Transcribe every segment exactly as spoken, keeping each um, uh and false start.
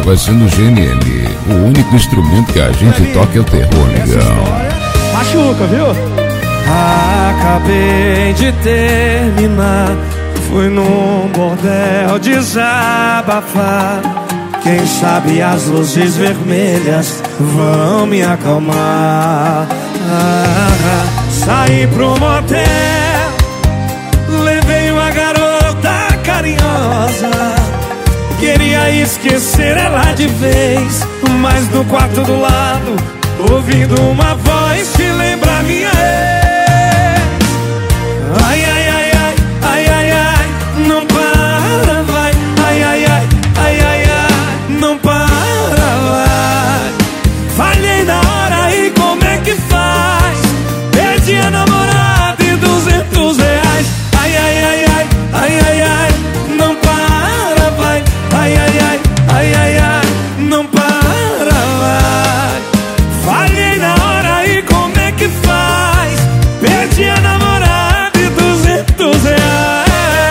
vai ser no G N M. O único instrumento que a gente toca é o terror, negão. Machuca, viu? Acabei de terminar, fui num bordel desabafar. Quem sabe as luzes vermelhas vão me acalmar. ah, Saí pro motel, levei uma garota carinhosa. Queria esquecer ela de vez, mas no quarto do lado, ouvindo uma voz que lembra minha ex. Ai, ai, ai, ai, ai, ai, ai, não para, vai. Ai, ai, ai, ai, ai, ai, não para, vai. Falhei na hora e como é que faz? Perdi a namorada e duzentos reais. Ai, ai, ai, ai, ai, ai, ai, não para, vai. Ai, ai, ai, ai, ai, ai, não para, vai. Falhei na hora e como é que faz? Perdi a namorada e duzentos reais.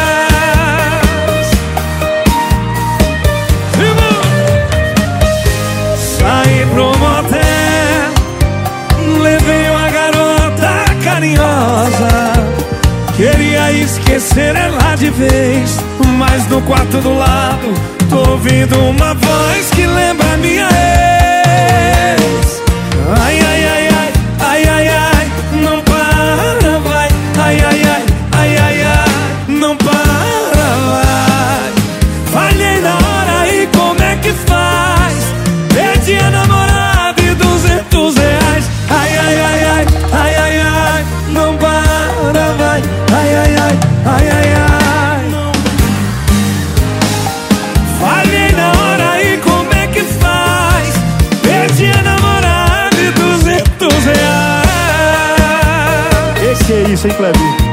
Saí pro motel, levei uma garota carinhosa. Queria esquecer ela de vez, mas no quarto do lado, tô ouvindo uma voz que lembra minha ex. Ai, ai, ai, ai, ai, ai, ai, não para, vai. Ai, ai, ai, ai, ai, ai, não para, vai. Falhei na hora e como é que faz? Perdi a namorada e duzentos reais. Ai, ai, ai, ai, ai, ai, ai, não para, vai. Ai, ai, ai, ai, ai, ai, não. Falhei na hora e como é que faz? Perdi a namorada e duzentos reais. Esse é isso, hein, Cleber?